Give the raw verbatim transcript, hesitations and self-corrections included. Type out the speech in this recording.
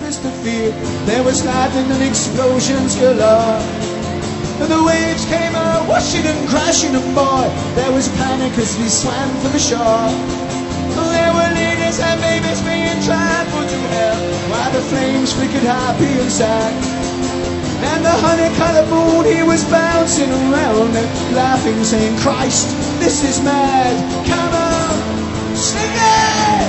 tempest of fear. There was lightning and explosions galore. And the waves came out washing and crashing, and boy, there was panic as we swam for the shore. There were ladies and babies being trampled to hell, while the flames flickered happy and sad. And the honey-coloured moon, he was bouncing around and laughing, saying, Christ, this is mad. Come on, sing it!